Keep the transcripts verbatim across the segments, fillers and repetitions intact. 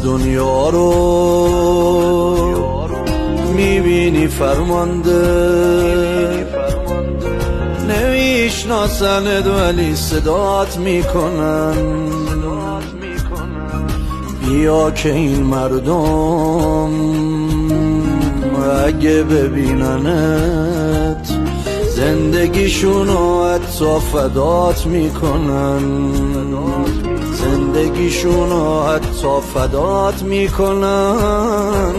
دنیا رو میبینی فرمانده، نمیشناسند ولی صدات میکنن. بیا که این مردم اگه ببیننت زندگیشونو حتی فدات میکنن، زندگیشونو حتی فدات میکنن.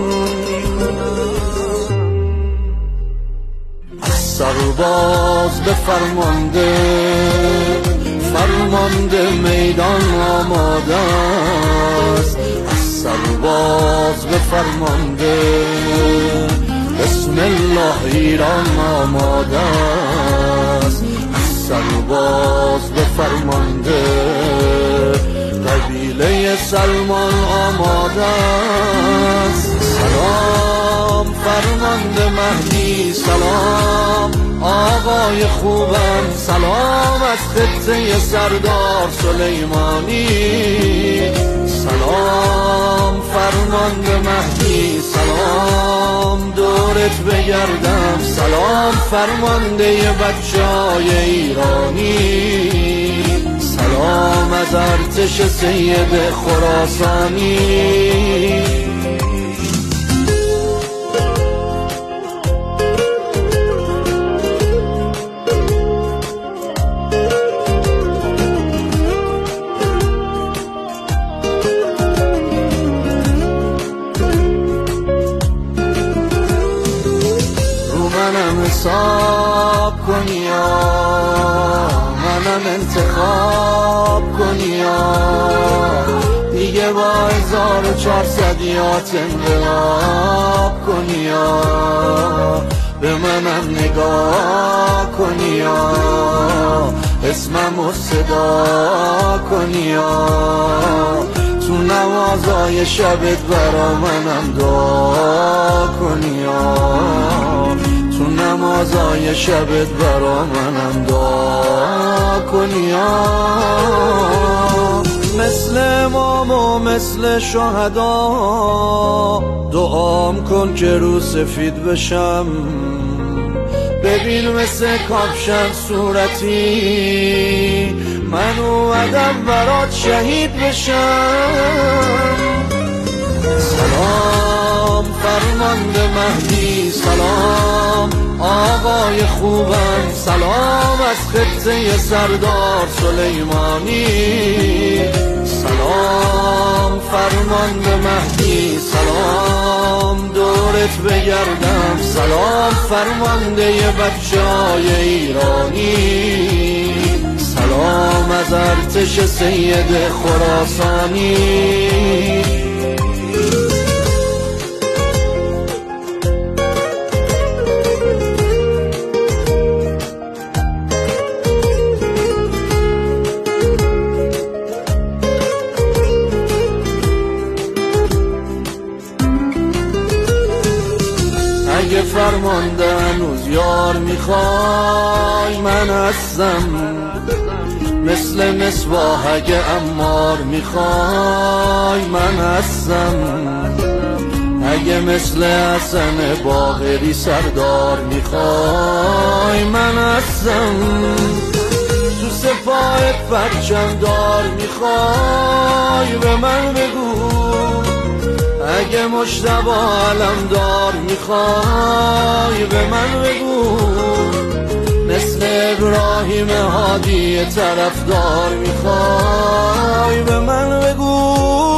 سرباز به فرمانده، فرمانده میدان آماده است. سرباز به فرمانده، بسم الله ایران آماده است. سرباز به فرمانده، قبیله سلمان آماده است. سلام فرمانده مهدی، سلام آقای خوبم، سلام از خطه سردار سلیمانی. سلام فرمانده مهدی، سلام دورت بگردم، سلام فرمانده بچه های ایرانی. سلام از ارتش سید خراسانی. منم حساب کنی یا منم انتخاب کنی یا دیگه با هزار و چهارصدیات انقلاب کنی یا به منم نگاه کنی یا اسممو صدا کنی یا تو نمازای شبت برا منم دعا کنی یا تو نمازای شبت برا منم دعا کنی یا مثل امام و مثل شهدا دعام کن که رو سفید بشم. ببین مثل کاپشن صورتی من اومدم برات شهید بشم. سلام فرمانده مهدی، سلام آقای خوبم، سلام از خطه سردار سلیمانی. سلام فرمانده مهدی، سلام دورت بگردم، سلام فرمانده بچه های ایرانی. سلام از ارتش سید خراسانی. اگه فرمانده هنوز یار میخوای من هستم، مثل مصباح اگه عمار میخوای من هستم، اگه مثل حسن باقری سردار میخوای من هستم، تو سپاه پرچم دار میخوای به من بگو، اگه مجتبی علمدار میخوای به من بگو، مثل ابراهیم هادی طرفدار میخوای به من بگو.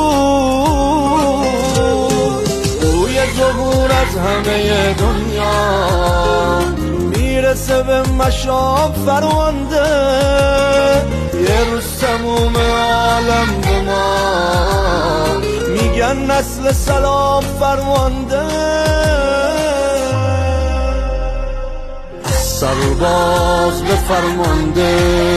بوی ظهور از همه دنیا میرسه به مشام فرمانده، یه روز تموم عالم به ما میگن نسل سلام فرمانده. سرباز به فرمانده،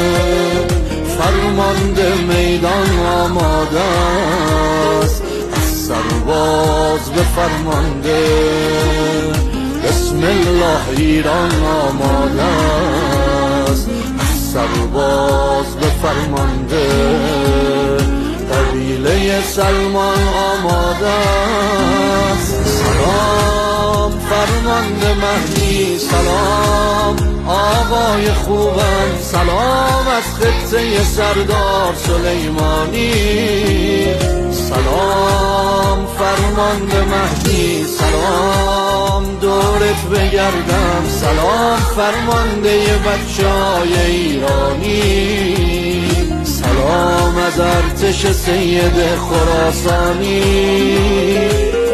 فرمانده میدان آماده است. سرباز به فرمانده، بسم الله ایران آماده است. سرباز به فرمانده، قبیله برای سلمان آماده است. سلام فرمانده مهدی، سلام آقای خوبم، سلام از خطه سردار سلیمانی. سلام فرمانده مهدی، سلام دورت بگردم، سلام فرمانده بچهای ایرانی، سلام از ارتش سید خراسانی.